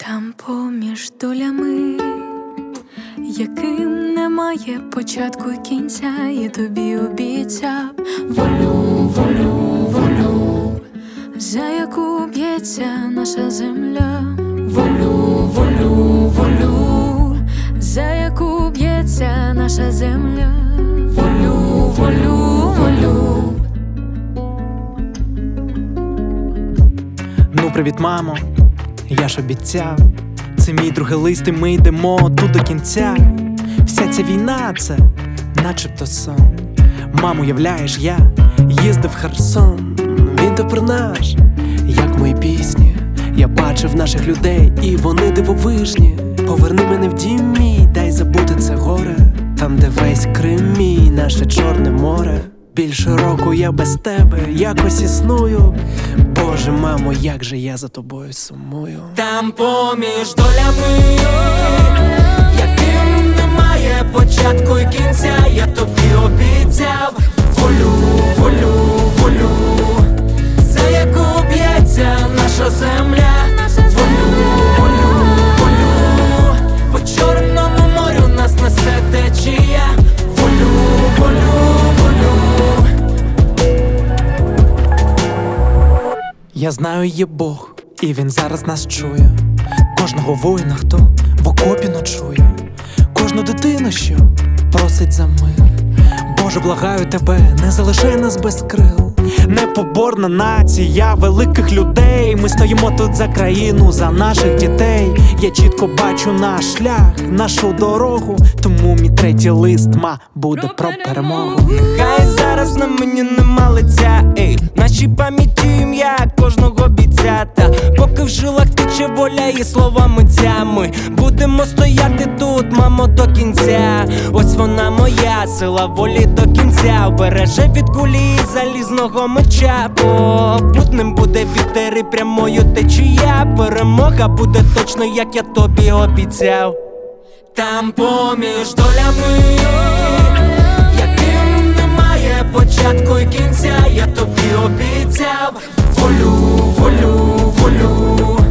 Там поміж долями, яким немає початку і кінця, я тобі обіцяв волю, волю, волю, за яку б'ється наша земля. Волю, волю, волю, за яку б'ється наша земля. Волю, волю, волю. Ну, привіт, мамо, я ж обіцяв. Це мій другий лист, і ми йдемо тут до кінця. Вся ця війна — це начебто сон. Мамо, уявляєш, я їздив в Херсон. Він тепер наш, як мої пісні. Я бачив наших людей, і вони дивовижні. Поверни мене в дім мій, дай забути це горе. Там, де весь Крим мій, наше Чорне море. Більше року я без тебе якось існую. Боже, мамо, як же я за тобою сумую. Там поміж долями, яким немає початку і кінця, я тобі обіцяв волю, волю, волю, за яку б'ється наша земля. Волю, волю, волю, по Чорному морю нас несе течія. Волю, волю, волю. Я знаю, є Бог, і він зараз нас чує. Кожного воїна, хто в окопі ночує, кожну дитину, що просить за мир. Боже, благаю тебе, не залишай нас без крил. Непоборна нація великих людей. Ми стоїмо тут за країну, за наших дітей. Я чітко бачу наш шлях, нашу дорогу. Тому мій третій лист, буде про перемогу. Хай зараз на мені нема лиця, ей, нашій пам'яті ім'я кожного бійця. Та поки в жилах тече воля і слова митця, ми будемо стояти тут, мамо, до кінця. Ось вона моя сила волі до кінця. Обереже від кулі і залізного меча. Попутним буде вітер і прямою течія. Перемога буде точно, як я тобі обіцяв. Там поміж долями, яким немає початку і кінця, я тобі обіцяв волю, волю, волю,